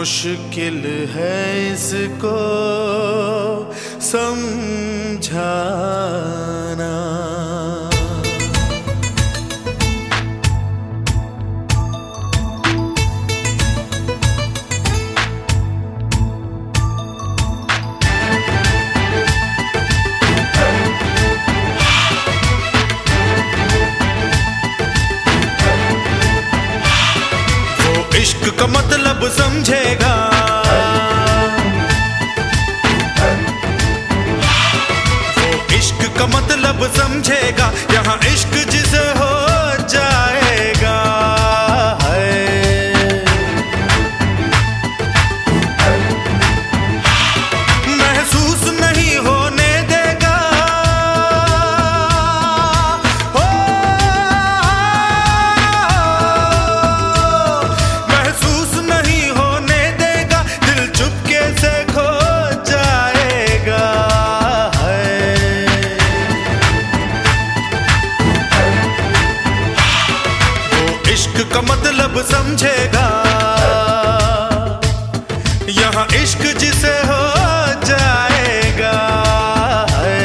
मुश्किल है इसको समझाना। इश्क का मतलब समझेगा, वो इश्क का मतलब समझेगा, यहाँ इश्क जिसे हो जाएगा है। महसूस नहीं होने देगा, का मतलब समझेगा, यहाँ इश्क जिसे हो जाएगा है।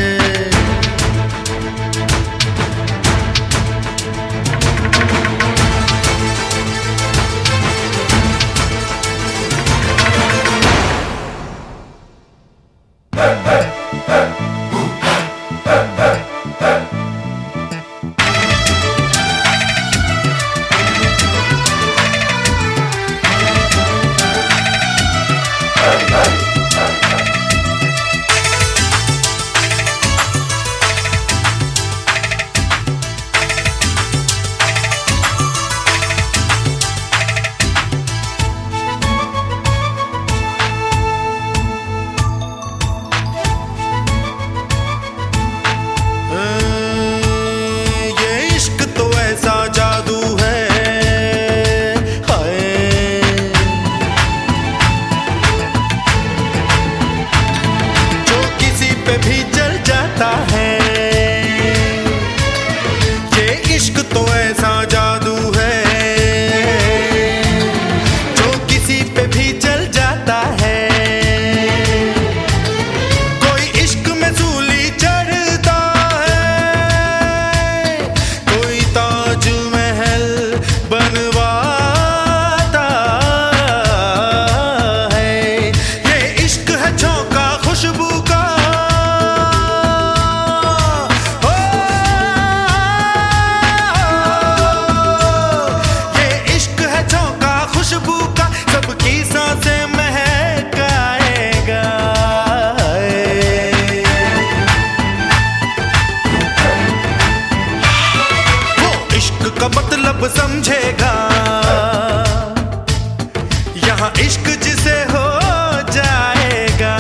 का मतलब समझेगा, यहाँ इश्क जिसे हो जाएगा।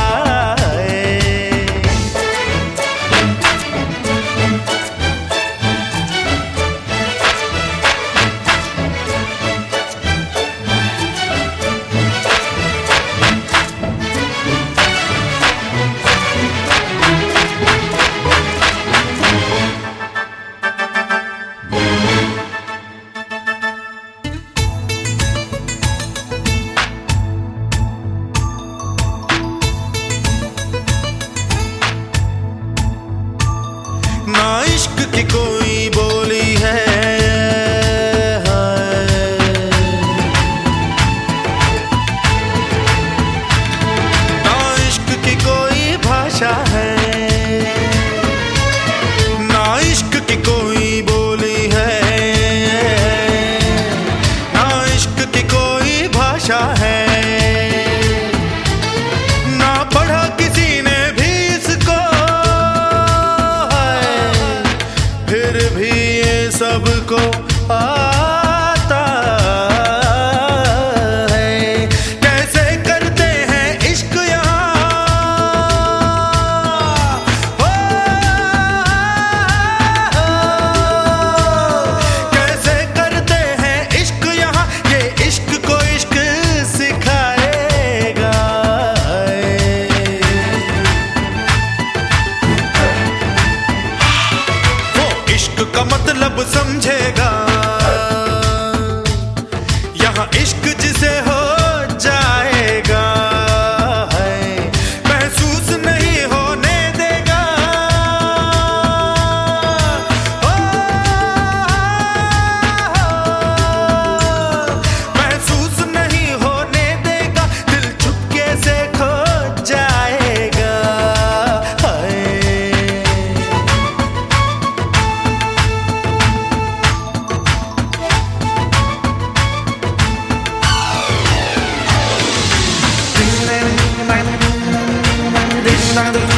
ना इश्क की कोई बोली है, ना इश्क की कोई भाषा है, ना इश्क की कोई बोली है, ना इश्क की कोई भाषा है। ना पढ़ा किसी ने भी इसको, फिर भी ये सबको आता है। कैसे करते हैं इश्क यहाँ, कैसे करते हैं इश्क यहाँ, ये इश्क को इश्क सिखा दंग